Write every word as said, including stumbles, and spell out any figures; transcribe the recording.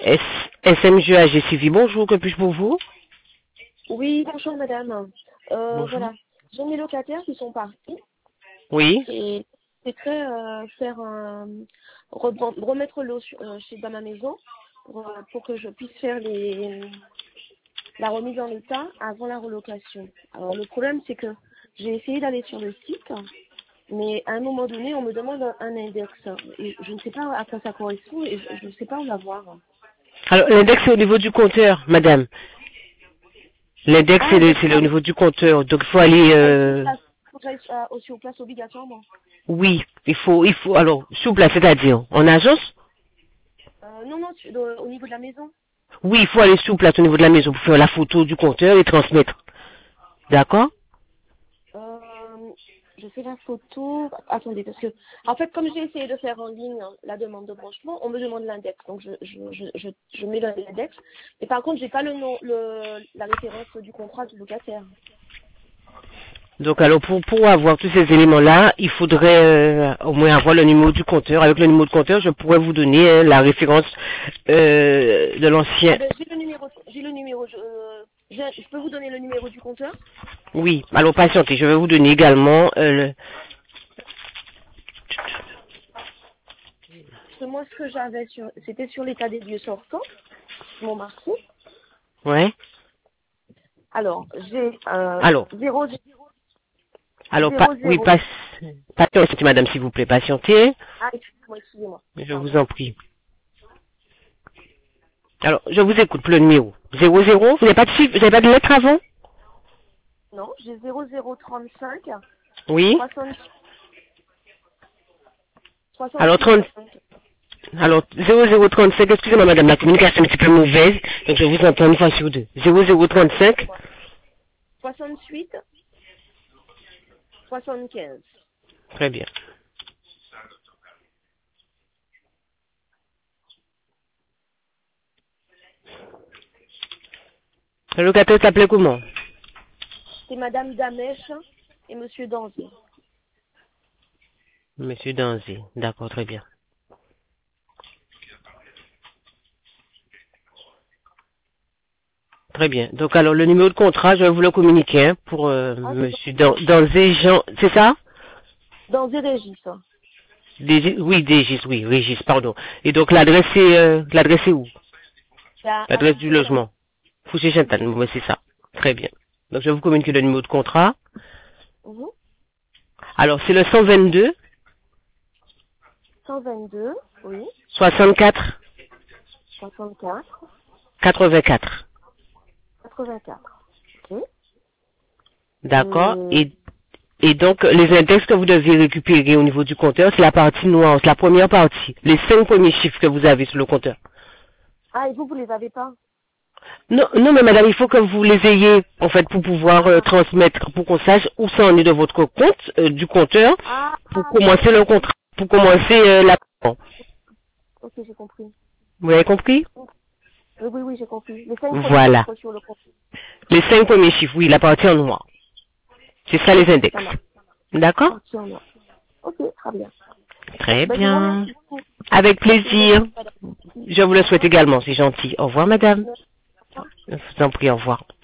S M G A G Suivi, bonjour, que puis-je pour vous? Oui, bonjour madame. Euh, Bonjour. voilà, j'ai mes locataires qui sont partis Oui. et j'aimerais euh, faire un, re- remettre l'eau sur- euh, chez dans ma maison pour, euh, pour que je puisse faire les, la remise en état avant la relocation. Alors le problème c'est que j'ai essayé d'aller sur le site, mais à un moment donné on me demande un, un index et je ne sais pas à quoi ça correspond et je je ne sais pas où l'avoir. Alors, l'index est au niveau du compteur, madame. L'index, Ah, c'est le- je, c'est le- au ah, niveau du compteur. Donc, il faut aller... ah, il faut que Euh... j'aille faut que j'aille, euh, aussi sur place obligatoirement. Oui, il faut... il faut. Alors, sur place, c'est-à-dire, en agence? Euh, non, non, tu- de- au niveau de la maison. Oui, il faut aller sur place au niveau de la maison pour faire la photo du compteur et transmettre. D'accord? Euh, je fais la photo. Attendez, parce que, en fait, comme j'ai essayé de faire en ligne hein, la demande de branchement, on me demande l'index. Donc, je, je, je, je, je mets l'index. Et par contre, j'ai pas le nom, le, la référence du contrat du locataire. Donc, alors, pour, pour avoir tous ces éléments-là, il faudrait euh, au moins avoir le numéro du compteur. Avec le numéro de compteur, je pourrais vous donner euh, la référence euh, de l'ancien. Ah ben, j'ai le numéro, j'ai le numéro. Je, euh, j'ai- je peux vous donner le numéro du compteur? Oui, alors patientez, je vais vous donner également euh, le... Parce que moi, ce que j'avais sur, c'était sur l'état des lieux sortants, mon marché. Ouais. Alors, j'ai euh, Alors, zéro alors, pas, zéro oui, zéro. pas, patientez, madame, s'il vous plaît, patientez. Ah, excusez-moi, excusez-moi. Je vous Pardon. en prie. Alors, je vous écoute pour le numéro. Zéro zéro, vous n'avez pas de chiffre, vous n'avez pas de lettre avant? Non, j'ai zéro zéro trente-cinq Oui. soixante Alors, soixante-huit trente, alors, zéro zéro trente-cinq, excusez-moi, madame, la communication est un petit peu mauvaise, donc je vous entends une fois sur deux. Zéro zéro trente-cinq. soixante-huit soixante-quinze. Très bien. Le locataire s'appelait comment? C'est Madame Damèche et Monsieur Danzier. Monsieur Danzy. D'accord, très bien. Très bien. Donc, alors, le numéro de contrat, je vais vous le communiquer, hein, pour, euh, Ah, c'est monsieur Dan- Danzier. Danzy Jean, c'est ça? Danzier Régis. Des, oui, Dégis, oui, Régis, pardon. Et donc, l'adresse est, euh, l'adresse est où? C'est à, à L'adresse du Fouché-Saint. logement. Fouché-Sainte-Anne, oui, c'est ça. Très bien. Donc, je vais vous communiquer le numéro de contrat. Mhm. Alors, c'est le cent vingt-deux, cent vingt-deux, oui. soixante-quatre, soixante-quatre, quatre-vingt-quatre. quatre-vingt-quatre. Ok. D'accord? Et... Et, et donc, les index que vous devez récupérer au niveau du compteur, c'est la partie noire, c'est la première partie. Les cinq premiers chiffres que vous avez sur le compteur. Ah, et vous, vous les avez pas? Non, non, mais madame, il faut que vous les ayez, en fait, pour pouvoir euh, Ah, transmettre, pour qu'on sache où ça en est de votre compte, euh, du compteur, ah, pour ah, commencer le d'accord. contrat, pour commencer euh, la... Ok, j'ai compris. Vous avez compris? Oui, oui, oui, j'ai compris. Les cinq premiers Voilà. chiffres sur le compte. Les cinq premiers chiffres, oui, la partie en noir. C'est ça les Ok, index. ça marche. D'accord? Parti en noir. Ok, très bien. Très Ben, je vous bien. remercie beaucoup. Avec Passez une bonne plaisir. journée, madame. Je vous le Au souhaite revoir. également, c'est gentil. Au revoir, madame. Merci. Au revoir. Je vous en prie, au revoir.